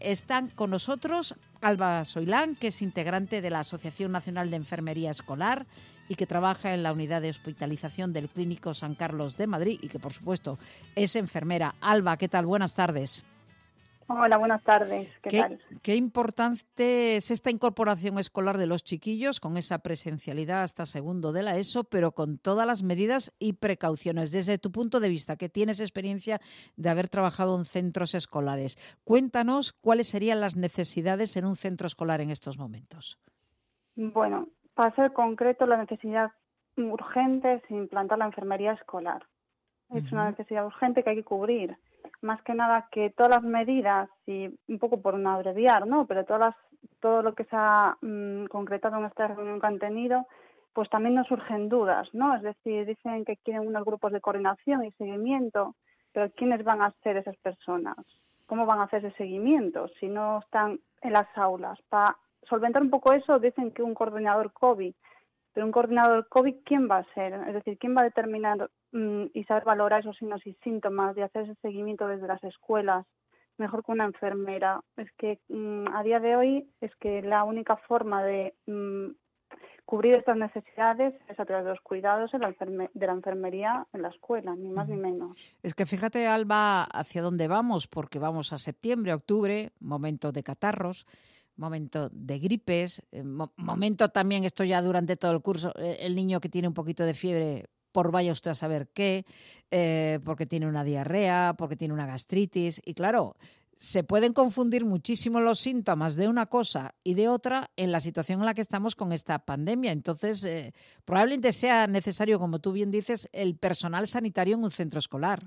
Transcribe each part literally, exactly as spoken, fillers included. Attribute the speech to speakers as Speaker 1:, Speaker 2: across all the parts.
Speaker 1: están con nosotros Alba Soilán, que es integrante de la Asociación Nacional de Enfermería Escolar y que trabaja en la unidad de hospitalización del Clínico San Carlos de Madrid y que, por supuesto, es enfermera. Alba, ¿qué tal? Buenas tardes.
Speaker 2: Hola, buenas tardes. ¿Qué,
Speaker 1: ¿Qué
Speaker 2: tal?
Speaker 1: Qué importante es esta incorporación escolar de los chiquillos con esa presencialidad hasta segundo de la ESO, pero con todas las medidas y precauciones. Desde tu punto de vista, que tienes experiencia de haber trabajado en centros escolares, cuéntanos cuáles serían las necesidades en un centro escolar en estos momentos.
Speaker 2: Bueno, para ser concreto, la necesidad urgente es implantar la enfermería escolar. Es uh-huh. una necesidad urgente que hay que cubrir. Más que nada que todas las medidas, y un poco por no abreviar, ¿no? Pero todas las, todo lo que se ha mmm, concretado en esta reunión que han tenido, pues también nos surgen dudas, ¿no? Es decir, dicen que quieren unos grupos de coordinación y seguimiento, pero ¿quiénes van a ser esas personas? ¿Cómo van a hacer ese seguimiento si no están en las aulas? Para solventar un poco eso, dicen que un coordinador COVID, pero un coordinador COVID, ¿quién va a ser? Es decir, ¿quién va a determinar mmm, y saber valorar esos signos y síntomas y hacer ese seguimiento desde las escuelas? Mejor que una enfermera. Es que mmm, a día de hoy es que la única forma de mmm, cubrir estas necesidades es a través de los cuidados de la, enferme- de la enfermería en la escuela, ni más ni menos.
Speaker 1: Es que fíjate, Alba, hacia dónde vamos, porque vamos a septiembre, octubre, momento de catarros, momento de gripes, eh, mo- momento también, esto ya durante todo el curso, eh, el niño que tiene un poquito de fiebre, por vaya usted a saber qué, eh, porque tiene una diarrea, porque tiene una gastritis, y claro, se pueden confundir muchísimo los síntomas de una cosa y de otra en la situación en la que estamos con esta pandemia. Entonces, eh, probablemente sea necesario, como tú bien dices, el personal sanitario en un centro escolar.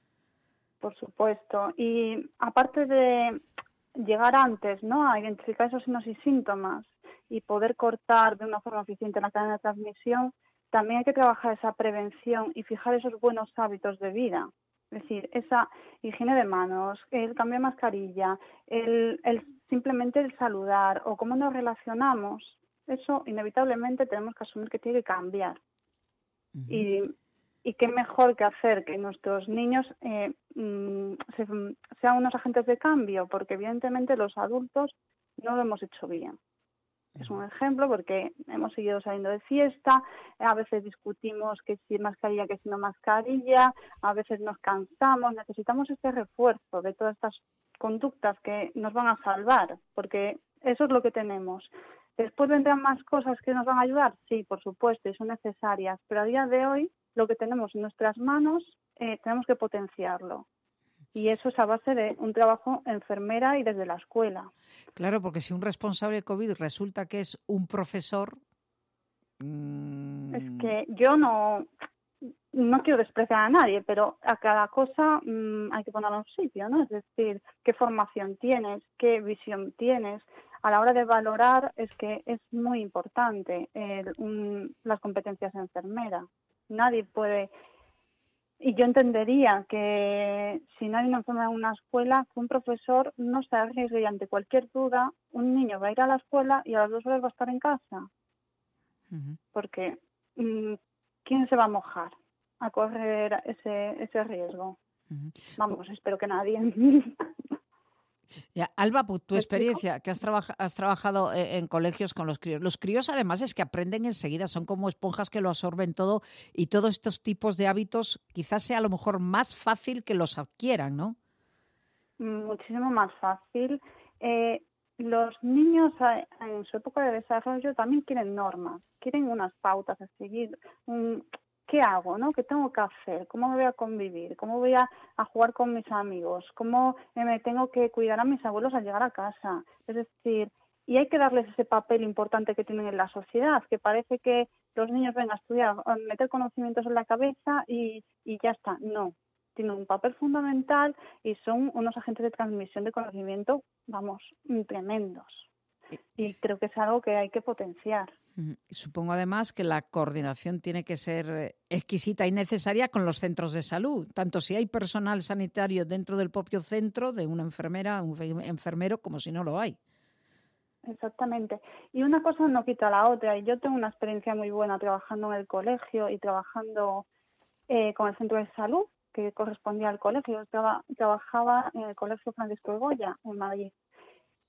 Speaker 2: Por supuesto. Y aparte de llegar antes, ¿no?, a identificar esos signos y síntomas y poder cortar de una forma eficiente la cadena de transmisión, también hay que trabajar esa prevención y fijar esos buenos hábitos de vida. Es decir, esa higiene de manos, el cambio de mascarilla, el, el simplemente el saludar o cómo nos relacionamos, eso inevitablemente tenemos que asumir que tiene que cambiar. Uh-huh. Y Y qué mejor que hacer que nuestros niños eh, mmm, se, sean unos agentes de cambio, porque evidentemente los adultos no lo hemos hecho bien. Es un ejemplo porque hemos seguido saliendo de fiesta, a veces discutimos que si mascarilla, que si no mascarilla, a veces nos cansamos, necesitamos este refuerzo de todas estas conductas que nos van a salvar, porque eso es lo que tenemos. ¿Después vendrán más cosas que nos van a ayudar? Sí, por supuesto, y son necesarias, pero a día de hoy lo que tenemos en nuestras manos eh, tenemos que potenciarlo. Y eso es a base de un trabajo enfermera y desde la escuela.
Speaker 1: Claro, porque si un responsable COVID resulta que es un profesor... Mmm...
Speaker 2: Es que yo no, no quiero despreciar a nadie, pero a cada cosa mmm, hay que ponerlo en su sitio, ¿no? Es decir, qué formación tienes, qué visión tienes. A la hora de valorar es que es muy importante eh, un, las competencias de enfermera. Nadie puede... Y yo entendería que si no hay una enfermera en una escuela, que un profesor no se arriesgue y ante cualquier duda, un niño va a ir a la escuela y a las dos horas va a estar en casa. Uh-huh. Porque mmm, ¿quién se va a mojar a correr ese, ese riesgo? Uh-huh. Vamos, oh. espero que nadie.
Speaker 1: Ya, Alba, tu experiencia, que has, traba- has trabajado en colegios con los críos. Los críos, además, es que aprenden enseguida, son como esponjas que lo absorben todo y todos estos tipos de hábitos quizás sea a lo mejor más fácil que los adquieran, ¿no?
Speaker 2: Muchísimo más fácil. Eh, los niños en su época de desarrollo también quieren normas, quieren unas pautas a seguir. Un, ¿Qué hago, no? ¿Qué tengo que hacer? ¿Cómo me voy a convivir? ¿Cómo voy a, a jugar con mis amigos? ¿Cómo me tengo que cuidar a mis abuelos al llegar a casa? Es decir, y hay que darles ese papel importante que tienen en la sociedad, que parece que los niños vengan a estudiar, a meter conocimientos en la cabeza y, y ya está. No, tienen un papel fundamental y son unos agentes de transmisión de conocimiento, vamos, tremendos. Y creo que es algo que hay que potenciar.
Speaker 1: Supongo además que la coordinación tiene que ser exquisita y necesaria con los centros de salud, tanto si hay personal sanitario dentro del propio centro, de una enfermera, un enfermero, como si no lo hay.
Speaker 2: Exactamente. Y una cosa no quita la otra. Y yo tengo una experiencia muy buena trabajando en el colegio y trabajando eh, con el centro de salud, que correspondía al colegio. Yo traba, trabajaba en el Colegio Francisco de Goya, en Madrid.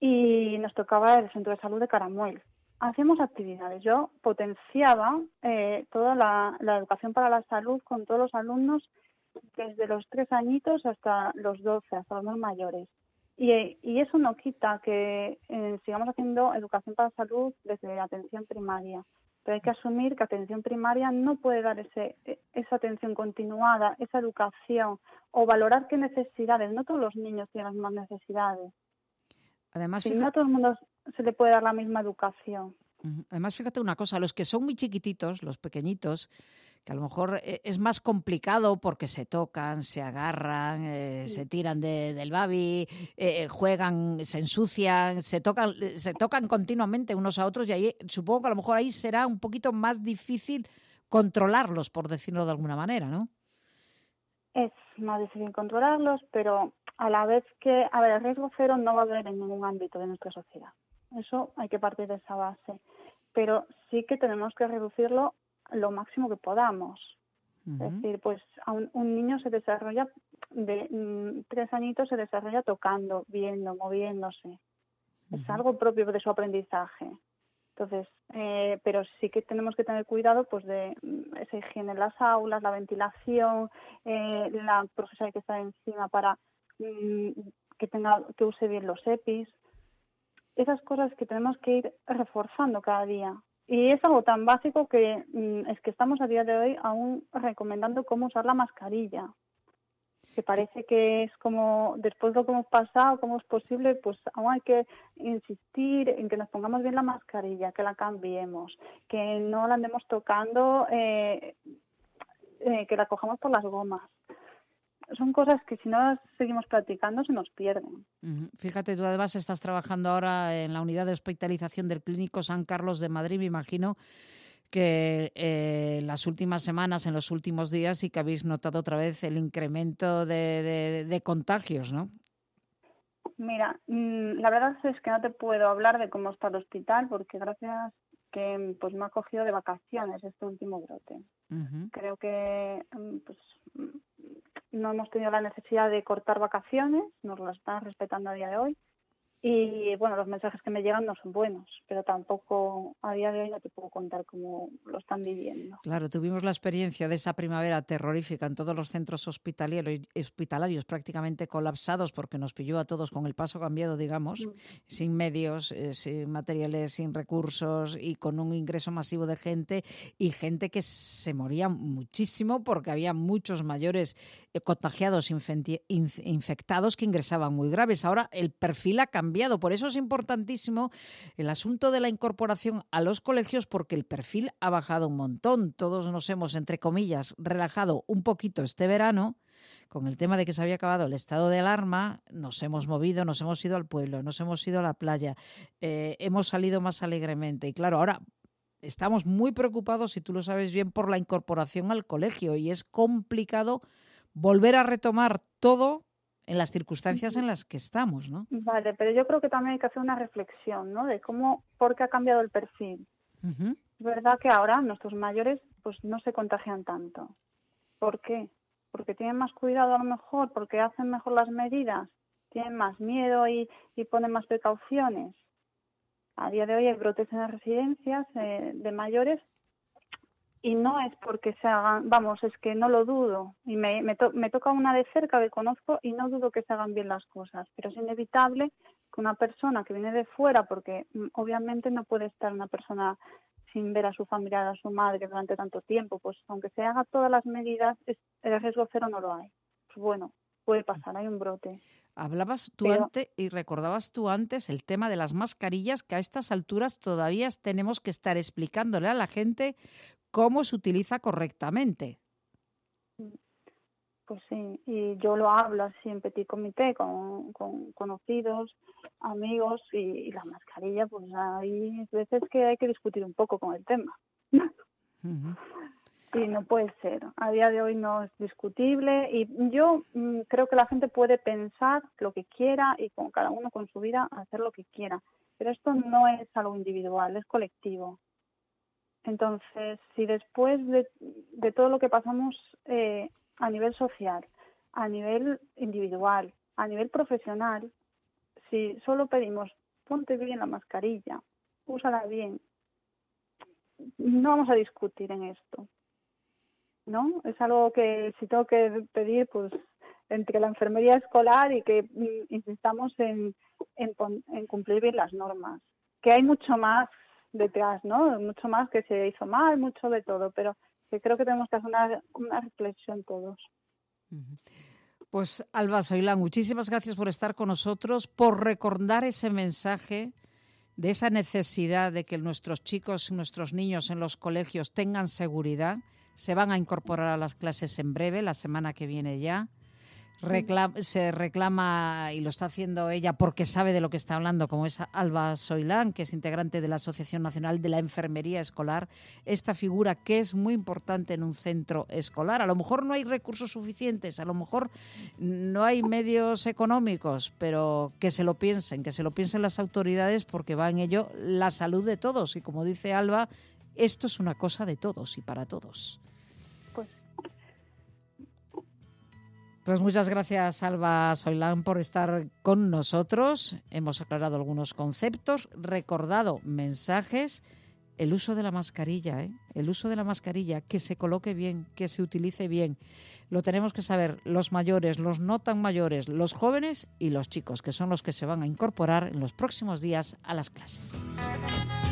Speaker 2: y nos tocaba el centro de salud de Caramuel. Hacíamos actividades. Yo potenciaba eh, toda la, la educación para la salud con todos los alumnos desde los tres añitos hasta los doce, hasta los más mayores. Y, y eso no quita que eh, sigamos haciendo educación para la salud desde la atención primaria. Pero hay que asumir que atención primaria no puede dar ese, esa atención continuada, esa educación, o valorar qué necesidades. No todos los niños tienen las mismas necesidades.
Speaker 1: Además,
Speaker 2: Y
Speaker 1: fíjate,
Speaker 2: no a todo el mundo se le puede dar la misma educación.
Speaker 1: además, fíjate una cosa, los que son muy chiquititos, los pequeñitos, que a lo mejor es más complicado porque se tocan, se agarran, eh,
Speaker 2: Sí.
Speaker 1: se tiran de, del babi, eh, juegan, se ensucian, se tocan, se tocan continuamente unos a otros y ahí supongo que a lo mejor ahí será un poquito más difícil controlarlos, por decirlo de alguna manera, ¿no?
Speaker 2: Es más difícil controlarlos, pero a la vez que, a ver, el riesgo cero no va a haber en ningún ámbito de nuestra sociedad. Eso hay que partir de esa base. Pero sí que tenemos que reducirlo lo máximo que podamos. Uh-huh. Es decir, pues a un, un niño se desarrolla, de mm, tres añitos se desarrolla tocando, viendo, moviéndose. Uh-huh. Es algo propio de su aprendizaje. Entonces, eh, pero sí que tenemos que tener cuidado pues de esa higiene en las aulas, la ventilación, eh, la profesora que está encima para mm, que tenga que use bien los EPIs. Esas cosas que tenemos que ir reforzando cada día. Y es algo tan básico que mm, es que estamos a día de hoy aún recomendando cómo usar la mascarilla. Que parece que es como, después de lo que hemos pasado, cómo es posible, pues aún hay que insistir en que nos pongamos bien la mascarilla, que la cambiemos, que no la andemos tocando, eh, eh, que la cojamos por las gomas. Son cosas que si no las seguimos practicando se nos pierden.
Speaker 1: Uh-huh. Fíjate, tú además estás trabajando ahora en la unidad de hospitalización del Clínico San Carlos de Madrid, me imagino que eh, las últimas semanas, en los últimos días, sí que habéis notado otra vez el incremento de, de, de contagios, ¿no?
Speaker 2: Mira, mmm, la verdad es que no te puedo hablar de cómo está el hospital porque gracias que pues me ha cogido de vacaciones este último brote. Uh-huh. Creo que pues no hemos tenido la necesidad de cortar vacaciones, nos las están respetando a día de hoy. Y bueno, los mensajes que me llegan no son buenos, pero tampoco a día de hoy no te puedo contar cómo lo están viviendo.
Speaker 1: Claro, tuvimos la experiencia de esa primavera terrorífica en todos los centros hospitalarios, hospitalarios prácticamente colapsados porque nos pilló a todos con el paso cambiado, digamos, mm. sin medios, eh, sin materiales, sin recursos y con un ingreso masivo de gente y gente que se moría muchísimo porque había muchos mayores eh, contagiados, infenti- inf- infectados que ingresaban muy graves. Ahora el perfil ha cambiado. Por eso es importantísimo el asunto de la incorporación a los colegios porque el perfil ha bajado un montón. Todos nos hemos, entre comillas, relajado un poquito este verano con el tema de que se había acabado el estado de alarma. Nos hemos movido, nos hemos ido al pueblo, nos hemos ido a la playa, eh, hemos salido más alegremente. Y claro, ahora estamos muy preocupados, si tú lo sabes bien, por la incorporación al colegio y es complicado volver a retomar todo en las circunstancias en las que estamos, ¿no?
Speaker 2: Vale, pero yo creo que también hay que hacer una reflexión, ¿no? De cómo, por qué ha cambiado el perfil. Uh-huh. Es verdad que ahora nuestros mayores pues no se contagian tanto. ¿Por qué? Porque tienen más cuidado a lo mejor, porque hacen mejor las medidas, tienen más miedo y, y ponen más precauciones. A día de hoy hay brotes en las residencias eh, de mayores y no es porque se hagan, vamos, es que no lo dudo. Y me, me, to, me toca una de cerca que conozco y no dudo que se hagan bien las cosas. Pero es inevitable que una persona que viene de fuera, porque obviamente no puede estar una persona sin ver a su familiar, a su madre durante tanto tiempo, pues aunque se haga todas las medidas, es, el riesgo cero no lo hay. Pues bueno, puede pasar, hay un brote.
Speaker 1: Hablabas tú
Speaker 2: Pero,
Speaker 1: antes y recordabas tú antes el tema de las mascarillas, que a estas alturas todavía tenemos que estar explicándole a la gente cómo se utiliza correctamente.
Speaker 2: Pues sí, y yo lo hablo así en petit comité con, con conocidos, amigos, y, y la mascarilla, pues hay veces que hay que discutir un poco con el tema. Uh-huh. Y no puede ser, a día de hoy no es discutible y yo mmm, creo que la gente puede pensar lo que quiera y con cada uno con su vida hacer lo que quiera, pero esto no es algo individual, es colectivo. Entonces, si después de, de todo lo que pasamos eh, a nivel social, a nivel individual, a nivel profesional, si solo pedimos ponte bien la mascarilla, úsala bien. No vamos a discutir en esto, ¿no? Es algo que si tengo que pedir, pues entre la enfermería escolar y que mm, insistamos en, en, en cumplir bien las normas. Que hay mucho más detrás, ¿no? Mucho más que se hizo mal, mucho de todo, pero que creo que tenemos que hacer una, una reflexión todos.
Speaker 1: Pues Alba Soilán, muchísimas gracias por estar con nosotros, por recordar ese mensaje de esa necesidad de que nuestros chicos y nuestros niños en los colegios tengan seguridad. Se van a incorporar a las clases en breve, la semana que viene ya. Reclama, se reclama, y lo está haciendo ella porque sabe de lo que está hablando, como es Alba Soilán, que es integrante de la Asociación Nacional de la Enfermería Escolar, esta figura que es muy importante en un centro escolar. A lo mejor no hay recursos suficientes, a lo mejor no hay medios económicos, pero que se lo piensen, que se lo piensen las autoridades, porque va en ello la salud de todos. Y como dice Alba, esto es una cosa de todos y para todos. Pues muchas gracias, Alba Soilán, por estar con nosotros. Hemos aclarado algunos conceptos, recordado mensajes. El uso de la mascarilla, ¿eh? El uso de la mascarilla, que se coloque bien, que se utilice bien. Lo tenemos que saber los mayores, los no tan mayores, los jóvenes y los chicos, que son los que se van a incorporar en los próximos días a las clases.